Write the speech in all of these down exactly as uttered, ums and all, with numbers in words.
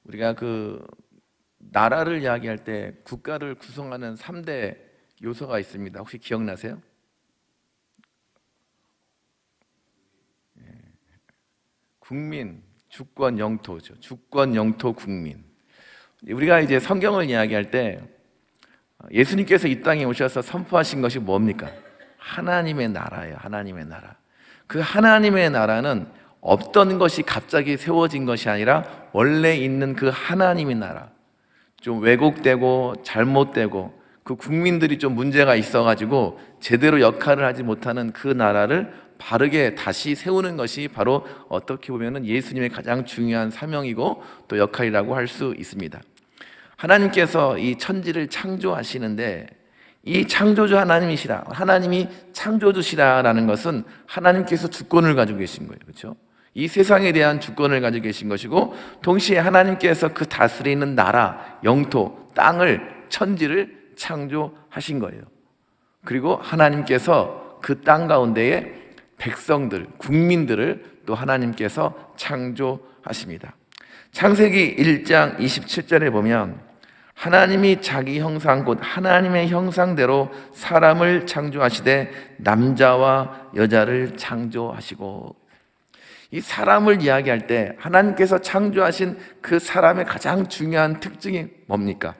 우리가 그 나라를 이야기할 때 국가를 구성하는 삼 대 요소가 있습니다. 혹시 기억나세요? 국민, 주권, 영토죠. 주권, 영토, 국민. 우리가 이제 성경을 이야기할 때 예수님께서 이 땅에 오셔서 선포하신 것이 뭡니까? 하나님의 나라예요. 하나님의 나라. 그 하나님의 나라는 없던 것이 갑자기 세워진 것이 아니라 원래 있는 그 하나님의 나라, 좀 왜곡되고 잘못되고 그 국민들이 좀 문제가 있어가지고 제대로 역할을 하지 못하는 그 나라를 바르게 다시 세우는 것이 바로 어떻게 보면 예수님의 가장 중요한 사명이고 또 역할이라고 할 수 있습니다. 하나님께서 이 천지를 창조하시는데 이 창조주 하나님이시라, 하나님이 창조주시라라는 것은 하나님께서 주권을 가지고 계신 거예요. 그렇죠? 이 세상에 대한 주권을 가지고 계신 것이고, 동시에 하나님께서 그 다스리는 나라, 영토, 땅을, 천지를 창조하신 거예요. 그리고 하나님께서 그 땅 가운데에 백성들, 국민들을 또 하나님께서 창조하십니다. 창세기 일 장 이십칠 절에 보면 하나님이 자기 형상 곧 하나님의 형상대로 사람을 창조하시되 남자와 여자를 창조하시고, 이 사람을 이야기할 때 하나님께서 창조하신 그 사람의 가장 중요한 특징이 뭡니까?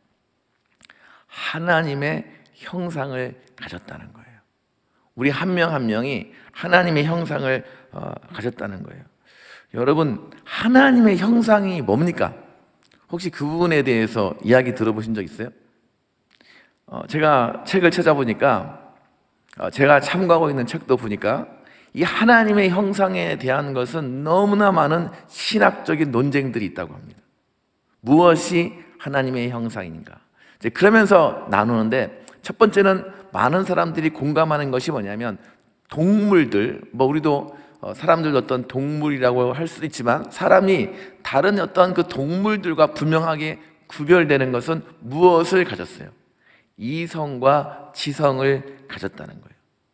하나님의 형상을 가졌다는 거예요. 우리 한 명 한 명이 하나님의 형상을 어, 가졌다는 거예요. 여러분, 하나님의 형상이 뭡니까? 혹시 그 부분에 대해서 이야기 들어보신 적 있어요? 어, 제가 책을 찾아보니까 어, 제가 참고하고 있는 책도 보니까 이 하나님의 형상에 대한 것은 너무나 많은 신학적인 논쟁들이 있다고 합니다. 무엇이 하나님의 형상인가? 이제 그러면서 나누는데, 첫 번째는 많은 사람들이 공감하는 것이 뭐냐면 동물들, 뭐 우리도 사람들도 어떤 동물이라고 할 수도 있지만 사람이 다른 어떤 그 동물들과 분명하게 구별되는 것은 무엇을 가졌어요? 이성과 지성을 가졌다는 거예요.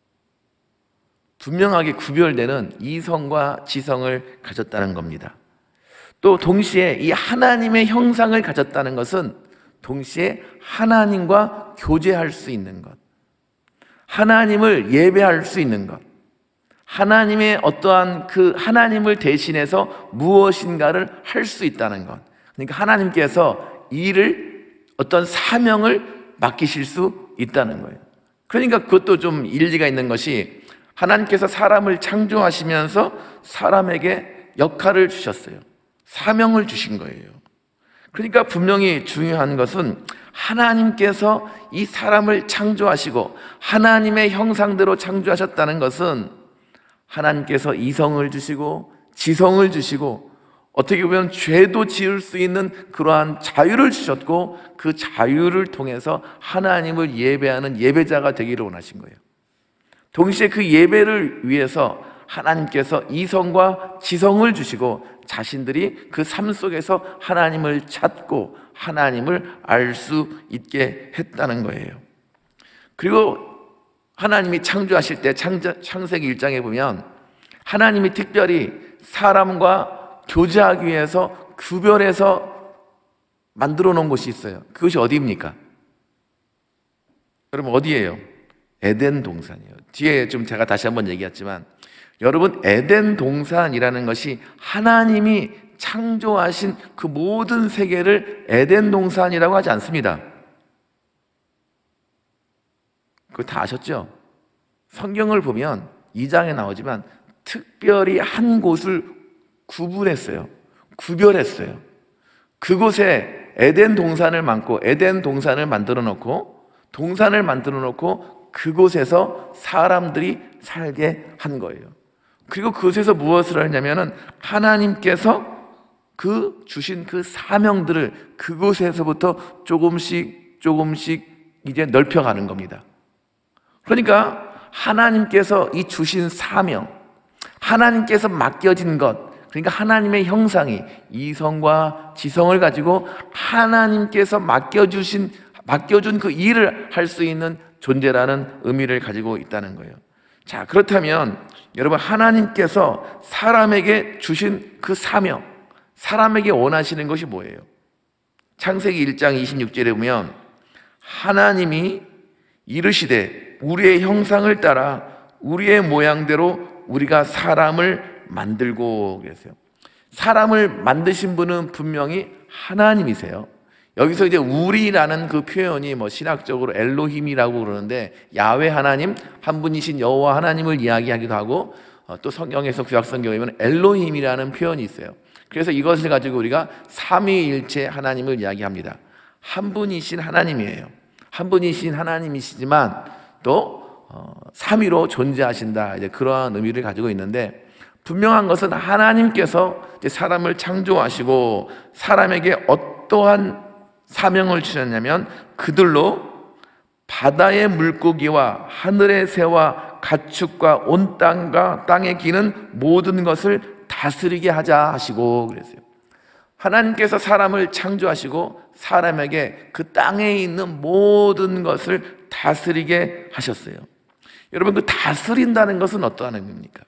분명하게 구별되는 이성과 지성을 가졌다는 겁니다. 또 동시에 이 하나님의 형상을 가졌다는 것은 동시에 하나님과 교제할 수 있는 것, 하나님을 예배할 수 있는 것, 하나님의 어떠한 그 하나님을 대신해서 무엇인가를 할 수 있다는 것. 그러니까 하나님께서 일을, 어떤 사명을 맡기실 수 있다는 거예요. 그러니까 그것도 좀 일리가 있는 것이 하나님께서 사람을 창조하시면서 사람에게 역할을 주셨어요. 사명을 주신 거예요. 그러니까 분명히 중요한 것은 하나님께서 이 사람을 창조하시고 하나님의 형상대로 창조하셨다는 것은 하나님께서 이성을 주시고 지성을 주시고 어떻게 보면 죄도 지을 수 있는 그러한 자유를 주셨고, 그 자유를 통해서 하나님을 예배하는 예배자가 되기를 원하신 거예요. 동시에 그 예배를 위해서 하나님께서 이성과 지성을 주시고 자신들이 그 삶 속에서 하나님을 찾고 하나님을 알 수 있게 했다는 거예요. 그리고 하나님이 창조하실 때 창세기 일 장에 보면 하나님이 특별히 사람과 교제하기 위해서 구별해서 만들어 놓은 곳이 있어요. 그것이 어디입니까? 여러분, 어디예요? 에덴 동산이에요. 뒤에 좀 제가 다시 한번 얘기했지만, 여러분, 에덴 동산이라는 것이 하나님이 창조하신 그 모든 세계를 에덴 동산이라고 하지 않습니다. 그거 다 아셨죠? 성경을 보면 이 장에 나오지만 특별히 한 곳을 구분했어요. 구별했어요. 그곳에 에덴 동산을 만고 에덴 동산을 만들어 놓고 동산을 만들어 놓고 그곳에서 사람들이 살게 한 거예요. 그리고 그곳에서 무엇을 하냐면은 하나님께서 그 주신 그 사명들을 그곳에서부터 조금씩 조금씩 이제 넓혀가는 겁니다. 그러니까 하나님께서 이 주신 사명, 하나님께서 맡겨진 것, 그러니까 하나님의 형상이 이성과 지성을 가지고 하나님께서 맡겨주신, 맡겨준 그 일을 할 수 있는 존재라는 의미를 가지고 있다는 거예요. 자, 그렇다면 여러분, 하나님께서 사람에게 주신 그 사명, 사람에게 원하시는 것이 뭐예요? 창세기 일 장 이십육 절에 보면 하나님이 이르시되 우리의 형상을 따라 우리의 모양대로 우리가 사람을 만들고 그랬어요. 사람을 만드신 분은 분명히 하나님이세요. 여기서 이제 우리라는 그 표현이 뭐 신학적으로 엘로힘이라고 그러는데 야훼 하나님, 한 분이신 여호와 하나님을 이야기하기도 하고 어, 또 성경에서 구약 성경에 보면 엘로힘이라는 표현이 있어요. 그래서 이것을 가지고 우리가 삼위일체 하나님을 이야기합니다. 한 분이신 하나님이에요. 한 분이신 하나님이시지만 또 어, 삼위로 존재하신다, 이제 그러한 의미를 가지고 있는데, 분명한 것은 하나님께서 이제 사람을 창조하시고 사람에게 어떠한 사명을 주셨냐면 그들로 바다의 물고기와 하늘의 새와 가축과 온 땅과 땅에 기는 모든 것을 다스리게 하자 하시고 그랬어요. 하나님께서 사람을 창조하시고 사람에게 그 땅에 있는 모든 것을 다스리게 하셨어요. 여러분, 그 다스린다는 것은 어떠한 의미입니까?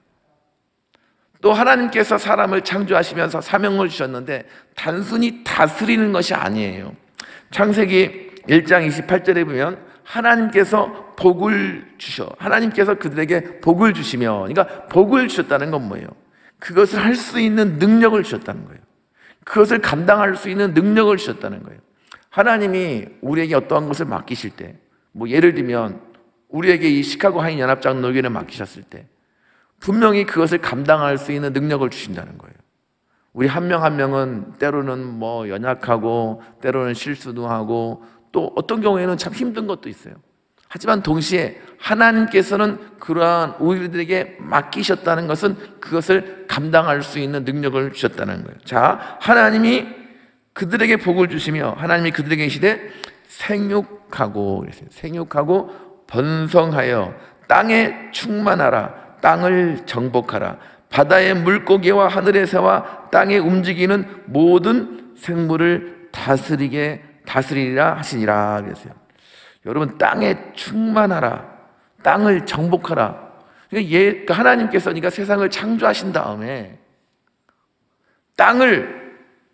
또 하나님께서 사람을 창조하시면서 사명을 주셨는데 단순히 다스리는 것이 아니에요. 창세기 일 장 이십팔 절에 보면 하나님께서 복을 주셔, 하나님께서 그들에게 복을 주시며, 그러니까 복을 주셨다는 건 뭐예요? 그것을 할 수 있는 능력을 주셨다는 거예요. 그것을 감당할 수 있는 능력을 주셨다는 거예요. 하나님이 우리에게 어떠한 것을 맡기실 때, 뭐 예를 들면 우리에게 이 시카고 한인 연합장로교회를 맡기셨을 때 분명히 그것을 감당할 수 있는 능력을 주신다는 거예요. 우리 한 명 한 명은 때로는 뭐 연약하고 때로는 실수도 하고 또 어떤 경우에는 참 힘든 것도 있어요. 하지만 동시에 하나님께서는 그러한 우리들에게 맡기셨다는 것은 그것을 감당할 수 있는 능력을 주셨다는 거예요. 자, 하나님이 그들에게 복을 주시며 하나님이 그들에게 계시되 생육하고 그랬어요. 생육하고 번성하여 땅에 충만하라, 땅을 정복하라, 바다의 물고기와 하늘의 새와 땅에 움직이는 모든 생물을 다스리게 다스리리라 하시니라 그랬어요. 여러분, 땅에 충만하라, 땅을 정복하라. 그러니까 예, 그러니까 하나님께서 그러니까 세상을 창조하신 다음에 땅을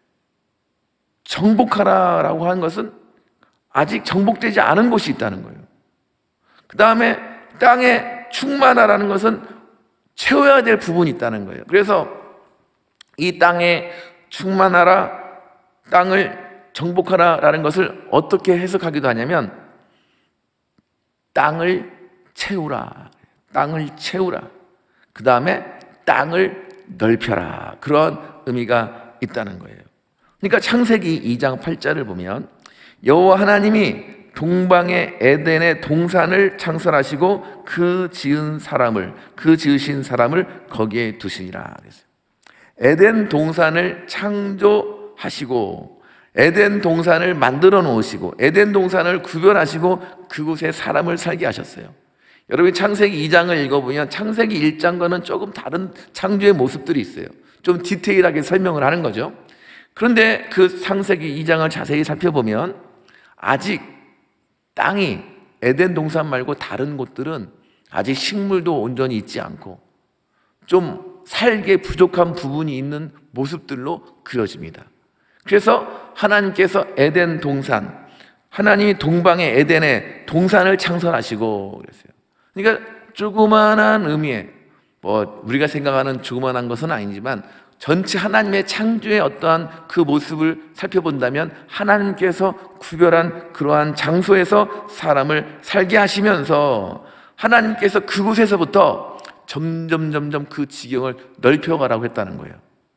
정복하라라고 하는 것은 아직 정복되지 않은 곳이 있다는 거예요. 그 다음에 땅에 충만하라는 것은 채워야 될 부분이 있다는 거예요. 그래서 이 땅에 충만하라, 땅을 정복하라라는 것을 어떻게 해석하기도 하냐면 땅을 채우라, 땅을 채우라, 그 다음에 땅을 넓혀라, 그런 의미가 있다는 거예요. 그러니까 창세기 이 장 팔 절을 보면 여호와 하나님이 동방의 에덴의 동산을 창설하시고 그 지은 사람을, 그 지으신 사람을 거기에 두시니라 그랬어요. 에덴 동산을 창조하시고 에덴 동산을 만들어 놓으시고 에덴 동산을 구별하시고 그곳에 사람을 살게 하셨어요. 여러분, 창세기 이 장을 읽어보면 창세기 일 장과는 조금 다른 창조의 모습들이 있어요. 좀 디테일하게 설명을 하는 거죠. 그런데 그 창세기 이 장을 자세히 살펴보면 아직 땅이 에덴 동산 말고 다른 곳들은 아직 식물도 온전히 있지 않고 좀 살기에 부족한 부분이 있는 모습들로 그려집니다. 그래서 하나님께서 에덴 동산, 하나님이 동방의 에덴에 동산을 창설하시고 그랬어요. 그러니까 조그만한 의미의, 뭐 우리가 생각하는 조그만한 것은 아니지만 전체 하나님의 창조의 어떠한 그 모습을 살펴본다면 하나님께서 구별한 그러한 장소에서 사람을 살게 하시면서 하나님께서 그곳에서부터 점점 점점 그 지경을 넓혀가라고 했다는 거예요.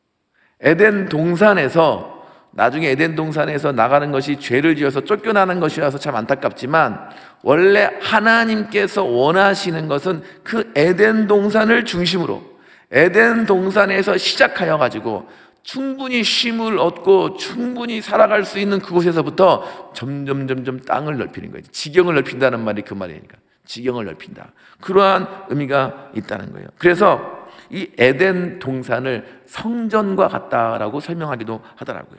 에덴 동산에서 나중에 에덴 동산에서 나가는 것이 죄를 지어서 쫓겨나는 것이라서 참 안타깝지만 원래 하나님께서 원하시는 것은 그 에덴 동산을 중심으로 에덴 동산에서 시작하여 가지고 충분히 쉼을 얻고 충분히 살아갈 수 있는 그곳에서부터 점점 점점 땅을 넓히는 거예요. 지경을 넓힌다는 말이 그 말이니까 지경을 넓힌다, 그러한 의미가 있다는 거예요. 그래서 이 에덴 동산을 성전과 같다라고 설명하기도 하더라고요.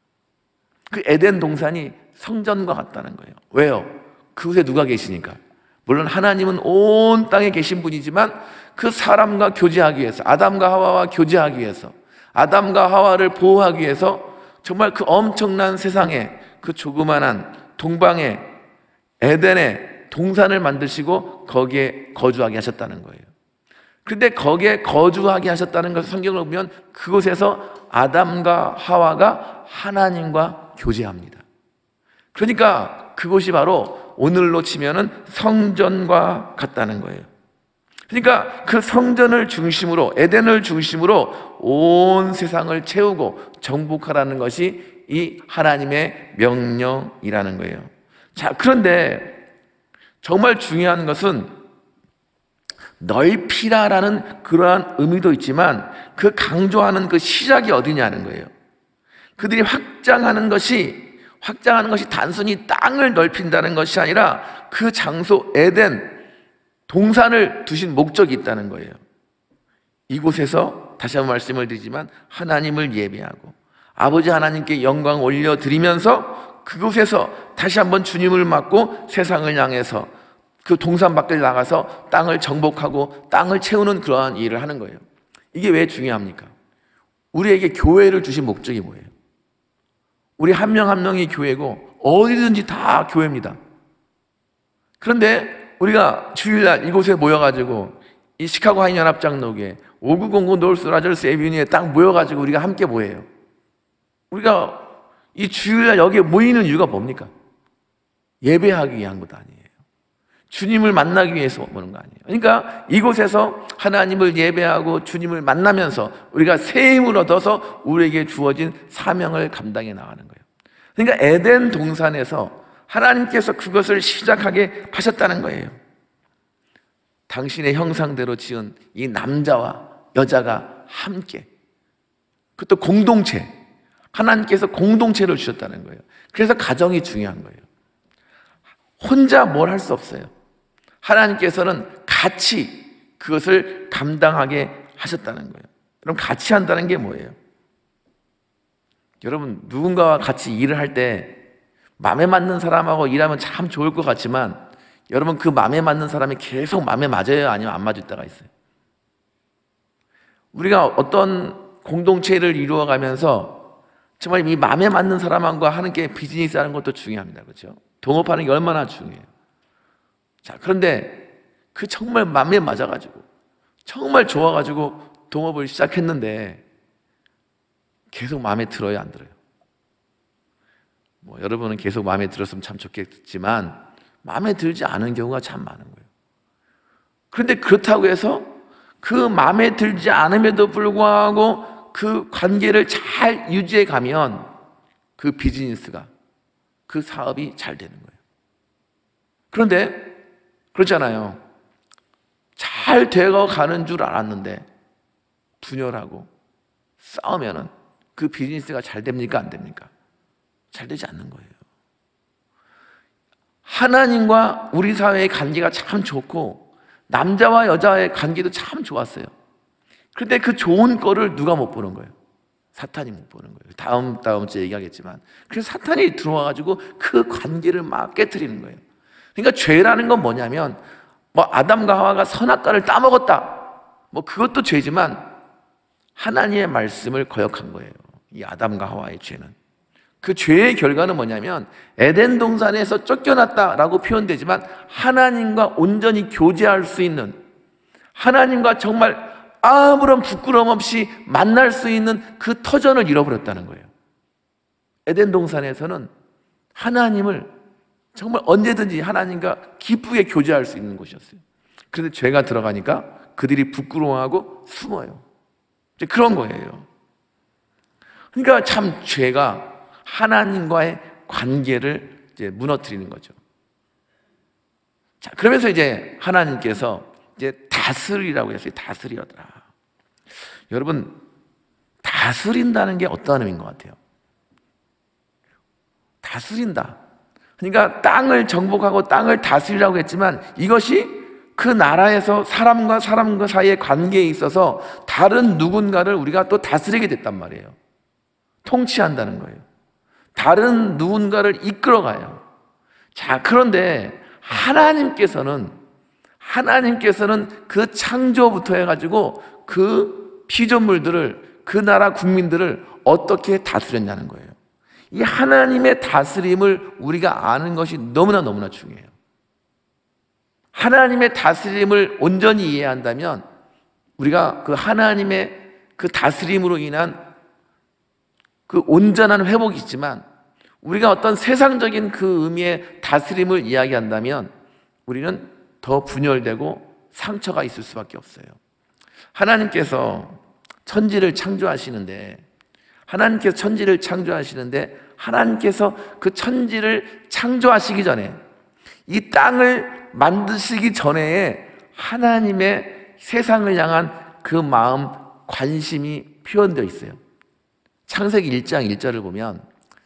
그 에덴 동산이 성전과 같다는 거예요. 왜요? 그곳에 누가 계시니까. 물론 하나님은 온 땅에 계신 분이지만 그 사람과 교제하기 위해서, 아담과 하와와 교제하기 위해서, 아담과 하와를 보호하기 위해서 정말 그 엄청난 세상에 그 조그만한 동방의 에덴의 동산을 만드시고 거기에 거주하게 하셨다는 거예요. 그런데 거기에 거주하게 하셨다는 것을 성경을 보면 그곳에서 아담과 하와가 하나님과 교제합니다. 그러니까 그곳이 바로 오늘로 치면은 성전과 같다는 거예요. 그러니까 그 성전을 중심으로, 에덴을 중심으로 온 세상을 채우고 정복하라는 것이 이 하나님의 명령이라는 거예요. 자, 그런데 정말 중요한 것은 넓히라라는 그러한 의미도 있지만 그 강조하는 그 시작이 어디냐는 거예요. 그들이 확장하는 것이 확장하는 것이 단순히 땅을 넓힌다는 것이 아니라 그 장소 에덴 동산을 두신 목적이 있다는 거예요. 이곳에서 다시 한번 말씀을 드리지만 하나님을 예배하고 아버지 하나님께 영광 올려드리면서 그곳에서 다시 한번 주님을 맡고 세상을 향해서 그 동산 밖을 나가서 땅을 정복하고 땅을 채우는 그러한 일을 하는 거예요. 이게 왜 중요합니까? 우리에게 교회를 주신 목적이 뭐예요? 우리 한 명 한 명이 교회고 어디든지 다 교회입니다. 그런데 우리가 주일날 이곳에 모여가지고 이 시카고 하인 연합장로교회 오구공구 노스 라저스 에비뉴에 딱 모여가지고 우리가 함께 뭐예요? 우리가 이 주일날 여기에 모이는 이유가 뭡니까? 예배하기 위한 것 아니에요. 주님을 만나기 위해서 오는 거 아니에요. 그러니까 이곳에서 하나님을 예배하고 주님을 만나면서 우리가 새 힘을 얻어서 우리에게 주어진 사명을 감당해 나가는 거예요. 그러니까 에덴 동산에서 하나님께서 그것을 시작하게 하셨다는 거예요. 당신의 형상대로 지은 이 남자와 여자가 함께, 그것도 공동체, 하나님께서 공동체를 주셨다는 거예요. 그래서 가정이 중요한 거예요. 혼자 뭘 할 수 없어요. 하나님께서는 같이 그것을 감당하게 하셨다는 거예요. 그럼 같이 한다는 게 뭐예요? 여러분, 누군가와 같이 일을 할 때 마음에 맞는 사람하고 일하면 참 좋을 것 같지만 여러분, 그 마음에 맞는 사람이 계속 마음에 맞아요? 아니면 안 맞을 때가 있어요? 우리가 어떤 공동체를 이루어가면서 정말 이 마음에 맞는 사람과 하는 게 비즈니스 하는 것도 중요합니다. 그렇죠? 동업하는 게 얼마나 중요해요. 자, 그런데 그 정말 마음에 맞아가지고 정말 좋아가지고 동업을 시작했는데 계속 마음에 들어요, 안 들어요? 뭐 여러분은 계속 마음에 들었으면 참 좋겠지만 마음에 들지 않은 경우가 참 많은 거예요. 그런데 그렇다고 해서 그 마음에 들지 않음에도 불구하고 그 관계를 잘 유지해 가면 그 비즈니스가, 그 사업이 잘 되는 거예요. 그런데 그렇잖아요. 잘 되어 가는 줄 알았는데 분열하고 싸우면은 그 비즈니스가 잘 됩니까? 안 됩니까? 잘 되지 않는 거예요. 하나님과 우리 사회의 관계가 참 좋고 남자와 여자의 관계도 참 좋았어요. 그런데 그 좋은 거를 누가 못 보는 거예요? 사탄이 못 보는 거예요. 다음 다음 주에 얘기하겠지만, 그래서 사탄이 들어와가지고 그 관계를 막 깨트리는 거예요. 그러니까 죄라는 건 뭐냐면, 뭐 아담과 하와가 선악과를 따먹었다, 뭐 그것도 죄지만 하나님의 말씀을 거역한 거예요. 이 아담과 하와의 죄는. 그 죄의 결과는 뭐냐면 에덴 동산에서 쫓겨났다라고 표현되지만 하나님과 온전히 교제할 수 있는, 하나님과 정말 아무런 부끄러움 없이 만날 수 있는 그 터전을 잃어버렸다는 거예요. 에덴 동산에서는 하나님을 정말 언제든지 하나님과 기쁘게 교제할 수 있는 곳이었어요. 그런데 죄가 들어가니까 그들이 부끄러워하고 숨어요. 이제 그런 거예요. 그러니까 참 죄가 하나님과의 관계를 이제 무너뜨리는 거죠. 자, 그러면서 이제 하나님께서 이제 다스리라고 했어요. 다스리어라. 여러분, 다스린다는 게 어떤 의미인 것 같아요? 다스린다. 그러니까 땅을 정복하고 땅을 다스리라고 했지만 이것이 그 나라에서 사람과 사람과 사이의 관계에 있어서 다른 누군가를 우리가 또 다스리게 됐단 말이에요. 통치한다는 거예요. 다른 누군가를 이끌어가요. 자, 그런데 하나님께서는 하나님께서는 그 창조부터 해가지고 그 피조물들을 그 나라 국민들을 어떻게 다스렸냐는 거예요. 이 하나님의 다스림을 우리가 아는 것이 너무나 너무나 중요해요. 하나님의 다스림을 온전히 이해한다면 우리가 그 하나님의 그 다스림으로 인한 그 온전한 회복이 있지만, 우리가 어떤 세상적인 그 의미의 다스림을 이야기한다면 우리는 더 분열되고 상처가 있을 수밖에 없어요. 하나님께서 천지를 창조하시는데 하나님께서 천지를 창조하시는데 하나님께서 그 천지를 창조하시기 전에, 이 땅을 만드시기 전에 하나님의 세상을 향한 그 마음, 관심이 표현되어 있어요. 창세기 일 장 일 절을 보면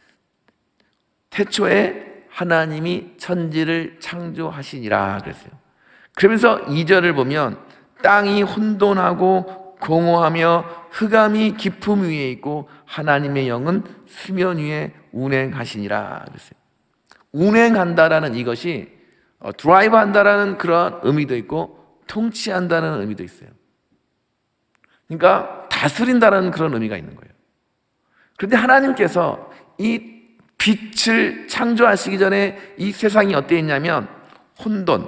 태초에 하나님이 천지를 창조하시니라 그랬어요. 그러면서 이 절을 보면 땅이 혼돈하고 공허하며 흑암이 깊음 위에 있고 하나님의 영은 수면 위에 운행하시니라 그랬어요. 운행한다라는 이것이 어, 드라이브 한다라는 그런 의미도 있고 통치한다는 의미도 있어요. 그러니까 다스린다라는 그런 의미가 있는 거예요. 그런데 하나님께서 이 빛을 창조하시기 전에 이 세상이 어땠냐면 혼돈,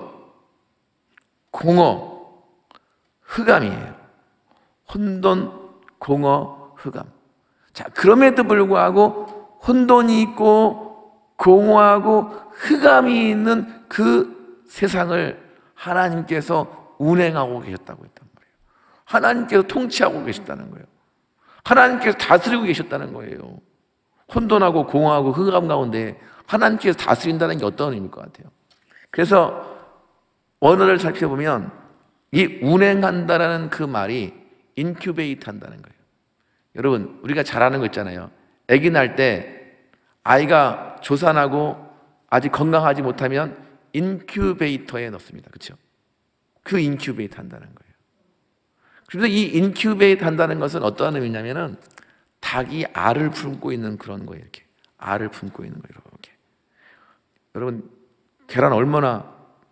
공허, 흑암이에요. 혼돈, 공허, 흑암. 자, 그럼에도 불구하고 혼돈이 있고 공허하고 흑암이 있는 그 세상을 하나님께서 운행하고 계셨다고 했단 말이에요. 하나님께서 통치하고 계셨다는 거예요. 하나님께서 다스리고 계셨다는 거예요. 혼돈하고 공허하고 흑암 가운데 하나님께서 다스린다는 게 어떤 의미일 것 같아요? 그래서 원어를 살펴보면 이 운행한다라는 그 말이 인큐베이트 한다는 거예요. 여러분, 우리가 잘 아는 거 있잖아요. 아기 낳을 때 아이가 조산하고 아직 건강하지 못하면 인큐베이터에 넣습니다. 그렇죠? 그 인큐베이트 한다는 거예요. 그래서 이 인큐베이트 한다는 것은 어떠한 의미냐면은 닭이 알을 품고 있는 그런 거예요. 이렇게 알을 품고 있는 거예요. 이렇게. 여러분, 계란 얼마나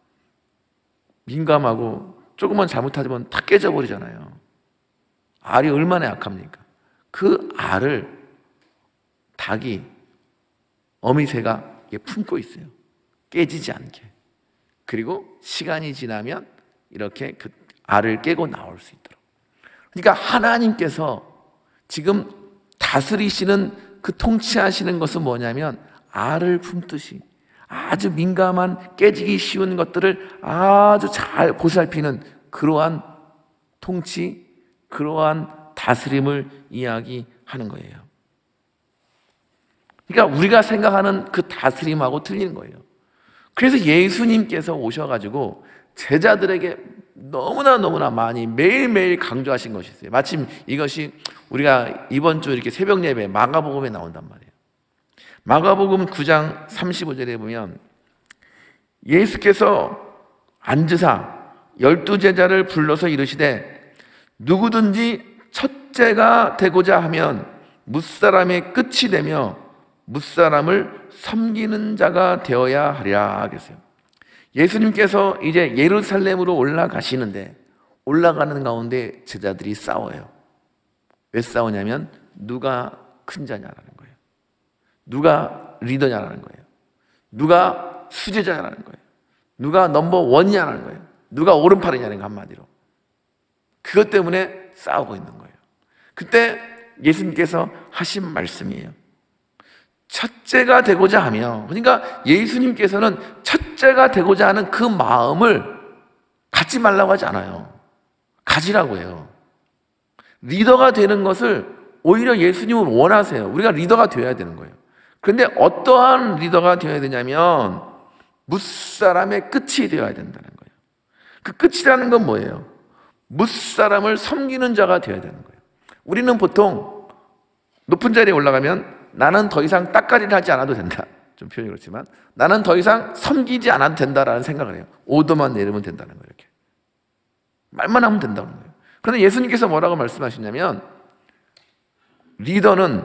민감하고 조금만 잘못하면 다 깨져버리잖아요. 알이 얼마나 약합니까? 그 알을 닭이, 어미새가 품고 있어요. 깨지지 않게. 그리고 시간이 지나면 이렇게 그 알을 깨고 나올 수 있도록. 그러니까 하나님께서 지금 다스리시는 그 통치하시는 것은 뭐냐면 알을 품듯이 아주 민감한 깨지기 쉬운 것들을 아주 잘 보살피는 그러한 통치, 그러한 다스림을 이야기하는 거예요. 그러니까 우리가 생각하는 그 다스림하고 틀린 거예요. 그래서 예수님께서 오셔가지고 제자들에게 너무나 너무나 많이 매일매일 강조하신 것이 있어요. 마침 이것이 우리가 이번 주 이렇게 새벽 예배 마가복음에 나온단 말이에요. 마가복음 구 장 삼십오 절에 보면 예수께서 앉으사 열두 제자를 불러서 이르시되 누구든지 첫째가 되고자 하면 뭇사람의 끝이 되며 뭇사람을 섬기는 자가 되어야 하리라 그랬어요. 예수님께서 이제 예루살렘으로 올라가시는데 올라가는 가운데 제자들이 싸워요. 왜 싸우냐면 누가 큰 자냐라는 거예요. 누가 리더냐라는 거예요. 누가 수제자냐라는 거예요. 누가 넘버 원이냐라는 거예요. 누가 오른팔이냐는 거 한마디로. 그것 때문에 싸우고 있는 거예요. 그때 예수님께서 하신 말씀이에요. 첫째가 되고자 하며, 그러니까 예수님께서는 첫째가 되고자 하는 그 마음을 갖지 말라고 하지 않아요. 가지라고 해요. 리더가 되는 것을 오히려 예수님은 원하세요. 우리가 리더가 되어야 되는 거예요. 그런데 어떠한 리더가 되어야 되냐면 뭇사람의 끝이 되어야 된다는 거예요. 그 끝이라는 건 뭐예요? 뭇사람을 섬기는 자가 되어야 되는 거예요. 우리는 보통 높은 자리에 올라가면 나는 더 이상 따까리를 하지 않아도 된다. 좀 표현이 그렇지만 나는 더 이상 섬기지 않아도 된다라는 생각을 해요. 오더만 내리면 된다는 거예요. 이렇게 말만 하면 된다는 거예요. 그런데 예수님께서 뭐라고 말씀하시냐면 리더는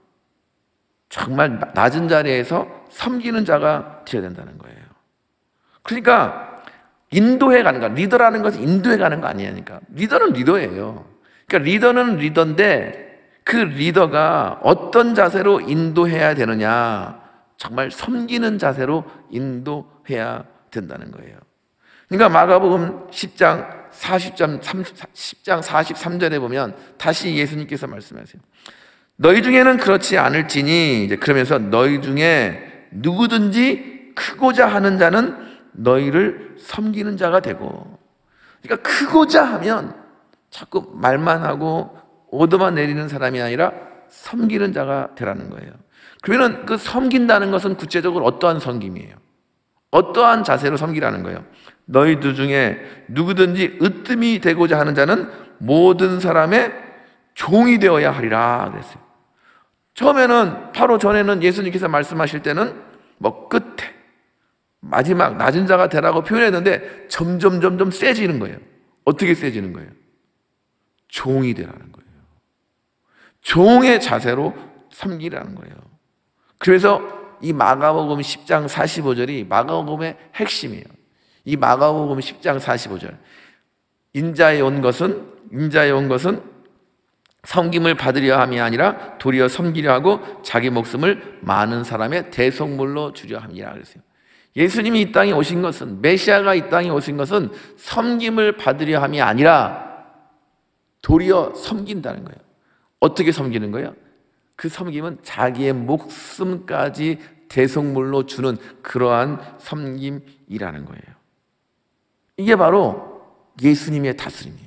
정말 낮은 자리에서 섬기는 자가 되어야 된다는 거예요. 그러니까 인도해 가는 거, 리더라는 것은 인도해 가는 거 아니냐니까. 리더는 리더예요. 그러니까 리더는 리더인데 그 리더가 어떤 자세로 인도해야 되느냐, 정말 섬기는 자세로 인도해야 된다는 거예요. 그러니까 마가복음 십 장 사십 장 십 장 사십삼 절에 보면 다시 예수님께서 말씀하세요. 너희 중에는 그렇지 않을지니, 이제 그러면서 너희 중에 누구든지 크고자 하는 자는 너희를 섬기는 자가 되고. 그러니까 크고자 하면 자꾸 말만 하고 오더만 내리는 사람이 아니라 섬기는 자가 되라는 거예요. 그러면 그 섬긴다는 것은 구체적으로 어떠한 섬김이에요? 어떠한 자세로 섬기라는 거예요? 너희들 중에 누구든지 으뜸이 되고자 하는 자는 모든 사람의 종이 되어야 하리라 그랬어요. 처음에는, 바로 전에는 예수님께서 말씀하실 때는 뭐 끝에 마지막 낮은 자가 되라고 표현했는데 점점 점점 세지는 거예요. 어떻게 세지는 거예요? 종이 되라는 거예요. 종의 자세로 섬기라는 거예요. 그래서 이 마가복음 십 장 사십오 절이 마가복음의 핵심이에요. 이 마가복음 십 장 사십오 절, 인자에 온 것은 인자에 온 것은 섬김을 받으려 함이 아니라 도리어 섬기려 하고 자기 목숨을 많은 사람의 대속물로 주려 함이라 그랬어요. 예수님이 이 땅에 오신 것은, 메시아가 이 땅에 오신 것은 섬김을 받으려 함이 아니라 도리어 섬긴다는 거예요. 어떻게 섬기는 거예요? 그 섬김은 자기의 목숨까지 대속물로 주는 그러한 섬김이라는 거예요. 이게 바로 예수님의 다스림이에요.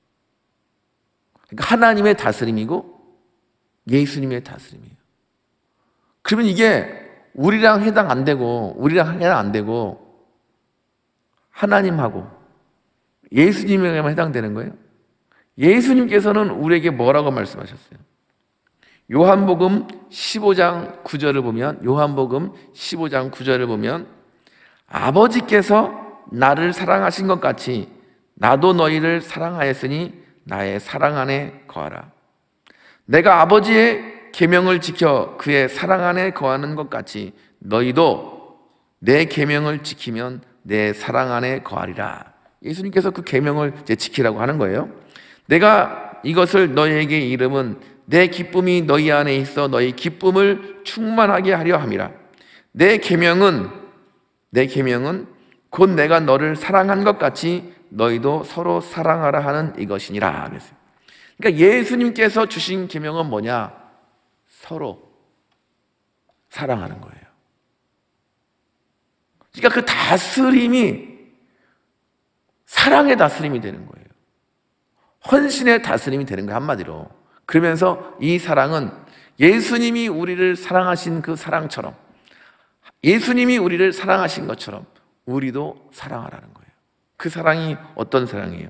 그러니까 하나님의 다스림이고 예수님의 다스림이에요. 그러면 이게 우리랑 해당 안 되고, 우리랑 해당 안 되고 하나님하고 예수님에게만 해당되는 거예요. 예수님께서는 우리에게 뭐라고 말씀하셨어요? 요한복음 십오 장 구 절을 보면, 요한복음 십오 장 구 절을 보면 아버지께서 나를 사랑하신 것 같이 나도 너희를 사랑하였으니 나의 사랑 안에 거하라. 내가 아버지의 계명을 지켜 그의 사랑 안에 거하는 것 같이 너희도 내 계명을 지키면 내 사랑 안에 거하리라. 예수님께서 그 계명을 이제 지키라고 하는 거예요. 내가 이것을 너희에게 이름은 내 기쁨이 너희 안에 있어 너희 기쁨을 충만하게 하려 함이라. 내 계명은 내 계명은 곧 내가 너를 사랑한 것 같이 너희도 서로 사랑하라 하는 이것이니라 그랬어요. 그러니까 예수님께서 주신 계명은 뭐냐? 서로 사랑하는 거예요. 그러니까 그 다스림이 사랑의 다스림이 되는 거예요. 헌신의 다스림이 되는 거예요, 한마디로. 그러면서 이 사랑은 예수님이 우리를 사랑하신 그 사랑처럼, 예수님이 우리를 사랑하신 것처럼 우리도 사랑하라는 거예요. 그 사랑이 어떤 사랑이에요?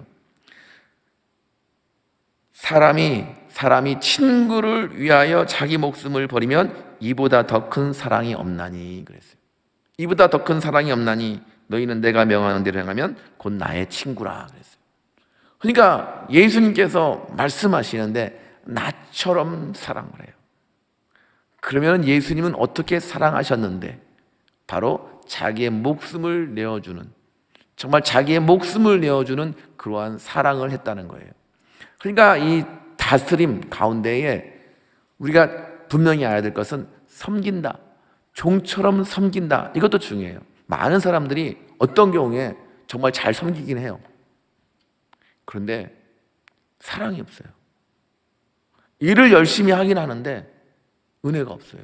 사람이 사람이 친구를 위하여 자기 목숨을 버리면 이보다 더 큰 사랑이 없나니 그랬어요. 이보다 더 큰 사랑이 없나니 너희는 내가 명하는 대로 행하면 곧 나의 친구라 그랬어요. 그러니까 예수님께서 말씀하시는데 나처럼 사랑을 해요. 그러면 예수님은 어떻게 사랑하셨는데? 바로 자기의 목숨을 내어주는, 정말 자기의 목숨을 내어주는 그러한 사랑을 했다는 거예요. 그러니까 이 다스림 가운데에 우리가 분명히 알아야 될 것은 섬긴다, 종처럼 섬긴다, 이것도 중요해요. 많은 사람들이 어떤 경우에 정말 잘 섬기긴 해요. 그런데 사랑이 없어요. 일을 열심히 하긴 하는데 은혜가 없어요.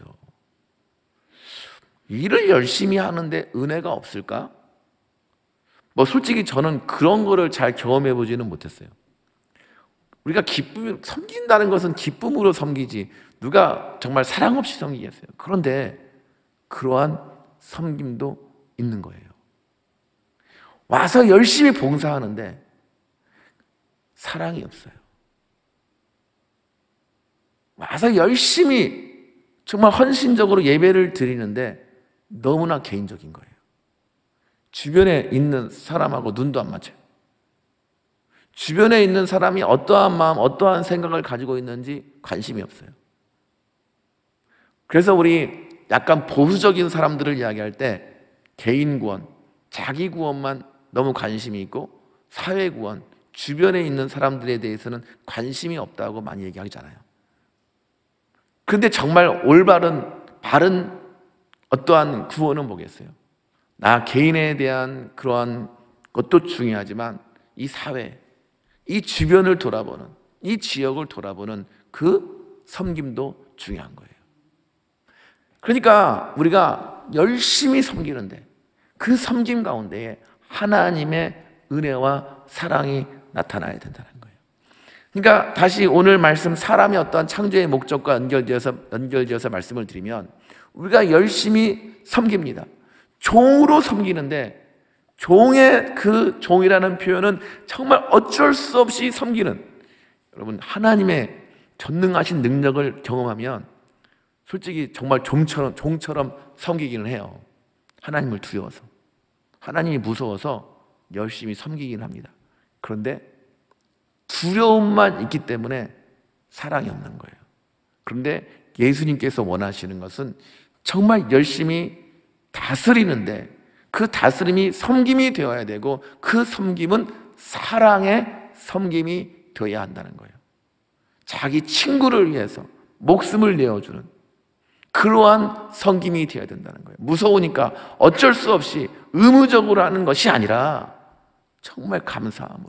일을 열심히 하는데 은혜가 없을까? 뭐 솔직히 저는 그런 거를 잘 경험해 보지는 못했어요. 우리가 기쁨, 섬긴다는 것은 기쁨으로 섬기지 누가 정말 사랑 없이 섬기겠어요. 그런데 그러한 섬김도 있는 거예요. 와서 열심히 봉사하는데 사랑이 없어요. 와서 열심히 정말 헌신적으로 예배를 드리는데 너무나 개인적인 거예요. 주변에 있는 사람하고 눈도 안 맞아요. 주변에 있는 사람이 어떠한 마음, 어떠한 생각을 가지고 있는지 관심이 없어요. 그래서 우리 약간 보수적인 사람들을 이야기할 때 개인 구원, 자기 구원만 너무 관심이 있고 사회 구원, 주변에 있는 사람들에 대해서는 관심이 없다고 많이 얘기하잖아요. 그런데 정말 올바른 바른 어떠한 구원은 뭐겠어요? 나 개인에 대한 그러한 것도 중요하지만 이 사회, 이 주변을 돌아보는, 이 지역을 돌아보는 그 섬김도 중요한 거예요. 그러니까 우리가 열심히 섬기는데 그 섬김 가운데에 하나님의 은혜와 사랑이 나타나야 된다는 거예요. 그러니까 다시 오늘 말씀, 사람의 어떠한 창조의 목적과 연결되어서 연결되어서 말씀을 드리면, 우리가 열심히 섬깁니다. 종으로 섬기는데, 종의 그 종이라는 표현은 정말 어쩔 수 없이 섬기는, 여러분 하나님의 전능하신 능력을 경험하면 솔직히 정말 종처럼, 종처럼 섬기기는 해요. 하나님을 두려워서, 하나님이 무서워서 열심히 섬기긴 합니다. 그런데 두려움만 있기 때문에 사랑이 없는 거예요. 그런데 예수님께서 원하시는 것은 정말 열심히 다스리는데 그 다스림이 섬김이 되어야 되고, 그 섬김은 사랑의 섬김이 되어야 한다는 거예요. 자기 친구를 위해서 목숨을 내어주는 그러한 섬김이 되어야 된다는 거예요. 무서우니까 어쩔 수 없이 의무적으로 하는 것이 아니라 정말 감사함으로,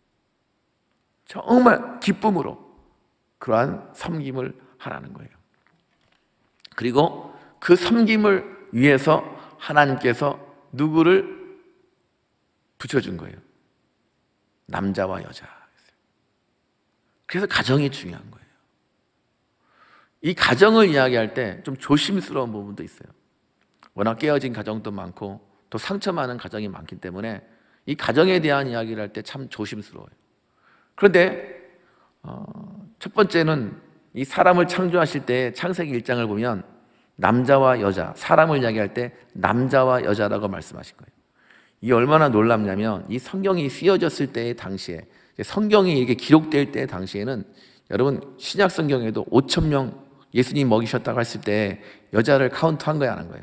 정말 기쁨으로 그러한 섬김을 하라는 거예요. 그리고 그 섬김을 위해서 하나님께서 누구를 붙여준 거예요? 남자와 여자. 그래서 가정이 중요한 거예요. 이 가정을 이야기할 때 좀 조심스러운 부분도 있어요. 워낙 깨어진 가정도 많고 또 상처 많은 가정이 많기 때문에 이 가정에 대한 이야기를 할 때 참 조심스러워요. 그런데 어, 첫 번째는 이 사람을 창조하실 때 창세기 일 장을 보면 남자와 여자, 사람을 이야기할 때 남자와 여자라고 말씀하신 거예요. 이게 얼마나 놀랍냐면, 이 성경이 쓰여졌을 때의 당시에, 성경이 이렇게 기록될 때 당시에는 여러분 신약 성경에도 오천 명 예수님 먹이셨다고 했을 때 여자를 카운트한 거야, 안 한 거예요?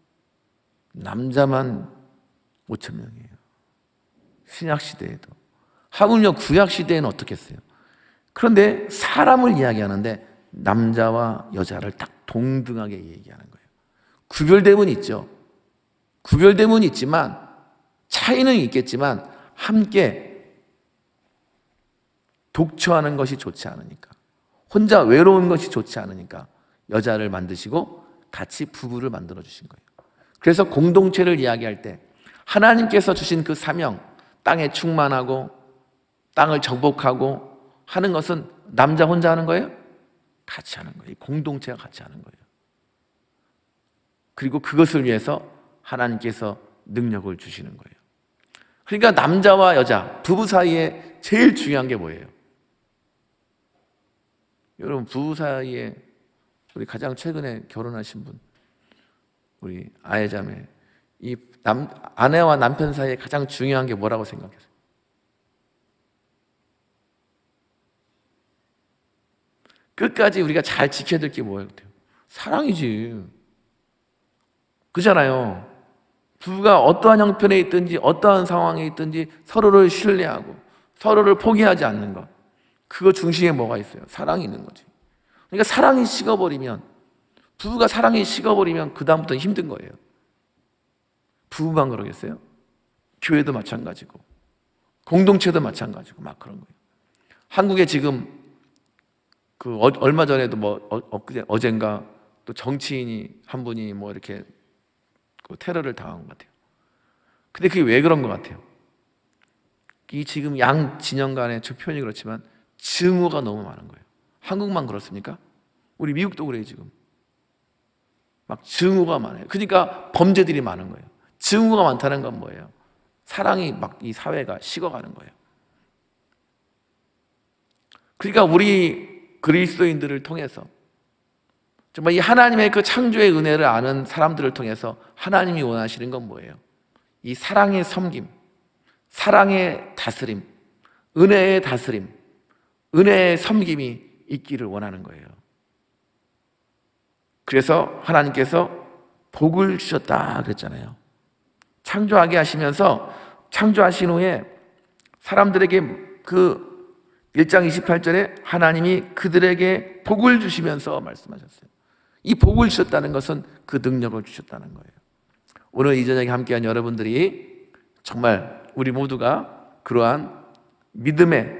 남자만 오천 명이에요. 신약 시대에도. 하물며 구약 시대에는 어떻게 했어요? 그런데 사람을 이야기하는데 남자와 여자를 딱 동등하게 얘기하는 거예요. 구별됨은 있죠. 구별됨은 있지만, 차이는 있겠지만 함께 독처하는 것이 좋지 않으니까, 혼자 외로운 것이 좋지 않으니까 여자를 만드시고 같이 부부를 만들어 주신 거예요. 그래서 공동체를 이야기할 때 하나님께서 주신 그 사명, 땅에 충만하고 땅을 정복하고 하는 것은 남자 혼자 하는 거예요? 같이 하는 거예요. 공동체가 같이 하는 거예요. 그리고 그것을 위해서 하나님께서 능력을 주시는 거예요. 그러니까 남자와 여자, 부부 사이에 제일 중요한 게 뭐예요? 여러분, 부부 사이에 우리 가장 최근에 결혼하신 분, 우리 아내자매, 이 남, 아내와 남편 사이에 가장 중요한 게 뭐라고 생각하세요? 끝까지 우리가 잘 지켜야 될 게 뭐예요? 사랑이지. 그잖아요. 부부가 어떠한 형편에 있든지 어떠한 상황에 있든지 서로를 신뢰하고 서로를 포기하지 않는 것, 그거 중심에 뭐가 있어요? 사랑이 있는 거지. 그러니까 사랑이 식어버리면, 부부가 사랑이 식어버리면 그 다음부터 힘든 거예요. 부부만 그러겠어요? 교회도 마찬가지고 공동체도 마찬가지고 막 그런 거예요. 한국에 지금 그 어, 얼마 전에도 뭐 어, 엊그제 어젠가 또 정치인이 한 분이 뭐 이렇게 그 테러를 당한 것 같아요. 근데 그게 왜 그런 것 같아요? 이 지금 양 진영 간의, 저 표현이 그렇지만 증오가 너무 많은 거예요. 한국만 그렇습니까? 우리 미국도 그래요. 지금 막 증오가 많아요. 그러니까 범죄들이 많은 거예요. 증오가 많다는 건 뭐예요? 사랑이 막 이 사회가 식어가는 거예요. 그러니까 우리 그리스도인들을 통해서 정말 이 하나님의 그 창조의 은혜를 아는 사람들을 통해서 하나님이 원하시는 건 뭐예요? 이 사랑의 섬김, 사랑의 다스림, 은혜의 다스림, 은혜의 섬김이 있기를 원하는 거예요. 그래서 하나님께서 복을 주셨다 그랬잖아요. 창조하게 하시면서 창조하신 후에 사람들에게 그 일 장 이십팔 절에 하나님이 그들에게 복을 주시면서 말씀하셨어요. 이 복을 주셨다는 것은 그 능력을 주셨다는 거예요. 오늘 이 저녁에 함께한 여러분들이 정말 우리 모두가 그러한 믿음의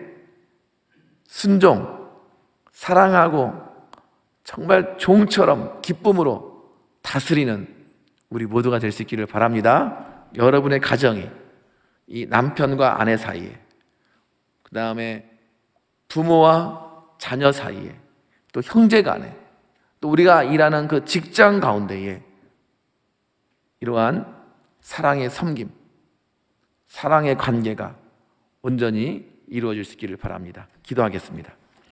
순종, 사랑하고 정말 종처럼 기쁨으로 다스리는 우리 모두가 될 수 있기를 바랍니다. 여러분의 가정이 이 남편과 아내 사이에, 그 다음에 부모와 자녀 사이에, 또 형제 간에, 또 우리가 일하는 그 직장 가운데에 이러한 사랑의 섬김, 사랑의 관계가 온전히 이루어질 수 있기를 바랍니다. 기도하겠습니다.